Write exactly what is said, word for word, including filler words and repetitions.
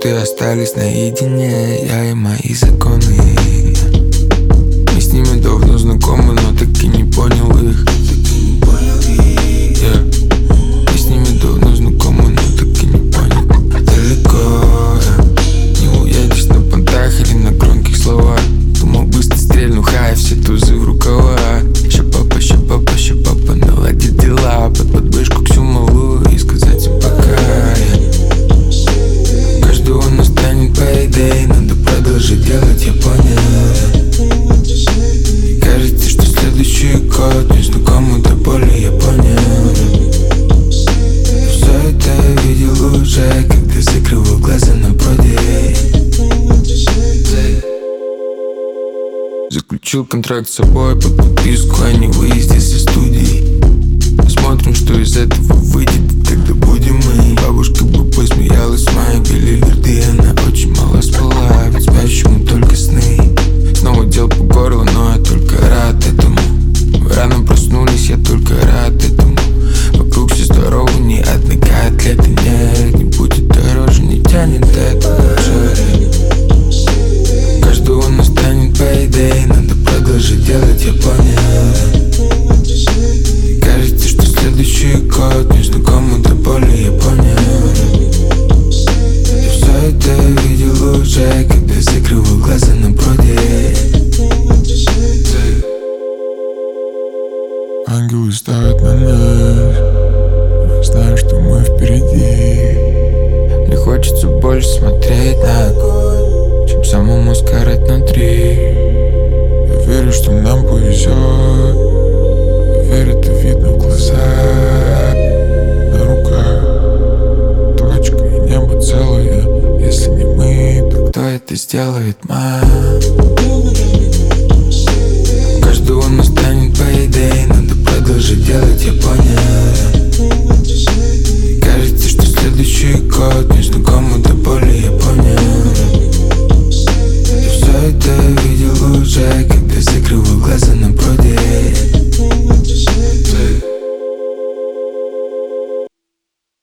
минуты остались наедине, я и мои законы. Мы с ними давно знакомы, но так и не понял их. Yeah. Мы с ними давно знакомы, но так и не понял. Далеко, yeah. Не уедешь на понтах или на громких словах. Думал, быстро стрельну хай, все тузы в рукава. Ща папа, ща папа, ща папа наладит дела. Под подмышку всю малую и сказать им пока, yeah. Каждого настанет по идее, надо продолжить делать, я понял. И кажется, что следующий год незнакомый до боли, я понял. Все это я видел уже, когда закрывал глаза на проде. Заключил контракт с собой под подписку о невыезде со студии. Посмотрим, что из этого выйдет, когда будем мы. Бабушка бы посмеялась в моей билиберды. Она очень мало спала, ведь спящему только сны. Снова дел по горло, но я только рад этому. Рано проснулись, я только рад этому. Вокруг все здорово, ни одной котлеты нет. Не будет дороже, не тянет это. Каждого настанет по идее, надо продолжить делать, я понял. И кажется, что следующий год незнакомый до боли, я понял. Я все это видел уже, когда закрывал глаза на проде. Ангелы ставят на нас, знаю, что мы впереди. Мне хочется больше смотреть на огонь, чем самому сгорать внутри. Я верю, что нам повезет, верю, это видно в глазах. На руках точка и небо целое. Если не мы, то кто это сделает, мам? Каждого настанет по идее, надо продолжить делать, я понял. И кажется, что следующий год незнакомый до